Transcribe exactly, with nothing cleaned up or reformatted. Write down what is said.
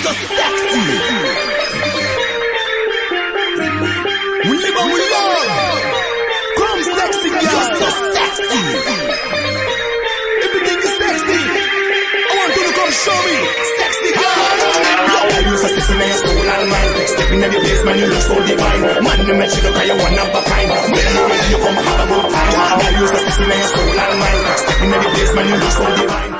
so sexy. We live and we love. Come sexy girl, so sexy. Everything is sexy. I want you to come show me. Sexy girl. Girl, you so sexy now your soul and mind. Step in every place, man, you look so divine. Man, you make you look like you one of a kind. When you ready, you come have a good time. Girl, you so sexy now your soul and mind. Step in every place, man, you look so divine.